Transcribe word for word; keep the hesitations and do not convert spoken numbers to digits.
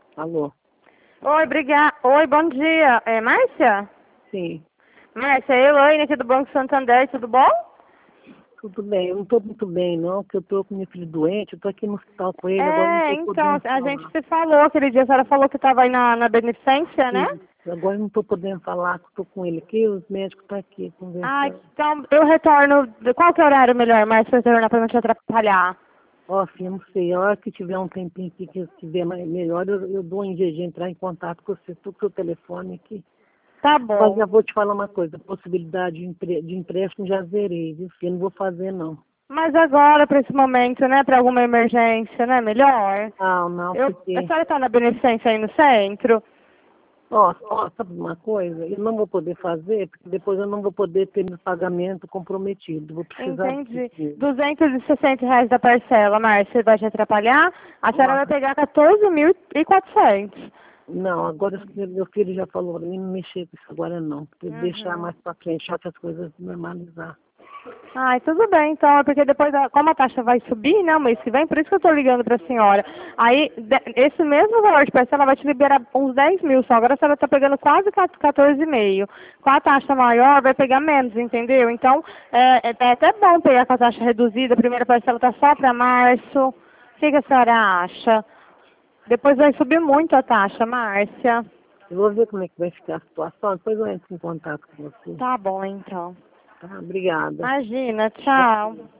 Alô? Oi, obrigada. Oi, bom dia. É Márcia? Sim, Márcia, eu, Elaine, aqui do Banco Santander, tudo bom? tudo bem. Eu não estou muito bem, não, porque eu estou com meu filho doente, eu estou aqui no hospital com ele, agora não É, estou então, podendo a gente falar. se falou aquele dia, a senhora falou que estava aí na, na beneficência, né? Sim, agora eu não estou podendo falar, que eu estou com ele aqui, os médicos estão aqui Ah, conversando. então eu retorno. Qual que é o horário melhor, Márcia, para retornar para não te atrapalhar? Ó, filho, não sei, a hora que tiver um tempinho aqui, que eu estiver mais, melhor, eu, eu dou um G G, entrar em contato com você, estou com o seu telefone aqui. Tá Mas bom. já vou te falar uma coisa, possibilidade de, empre, de empréstimo já zerei, viu, filho? Não vou fazer, não. Mas agora, para esse momento, né, para alguma emergência, né, melhor? Não, não, Eu, a porque... senhora está na beneficência aí no centro? Ó, ó, sabe uma coisa? Eu não vou poder fazer, porque depois eu não vou poder ter meu pagamento comprometido. Vou precisar desse Entendi. dinheiro. duzentos e sessenta reais da parcela, Márcia, vai te atrapalhar? A senhora Ó, vai pegar quatorze mil e quatrocentos. não, agora esse meu filho já falou pra mim não mexer com isso agora não. Porque deixar Uhum. mais pra frente, só que as coisas normalizar. Ai, tudo bem, então, é porque depois, a- como a taxa vai subir, né, o mês que vem, por isso que eu tô ligando pra senhora. Aí, de- esse mesmo valor de parcela vai te liberar uns dez mil só. Agora a senhora tá pegando quase quatorze e meio. Com a taxa maior, vai pegar menos, entendeu? Então, é, é é até bom pegar com a taxa reduzida. A primeira parcela tá só pra março. O que, que a senhora acha? Depois vai subir muito a taxa, Márcia. Eu vou ver como é que vai ficar a situação, depois eu entro em contato com você. Tá bom, então. Tá? Obrigada. Imagina, tchau.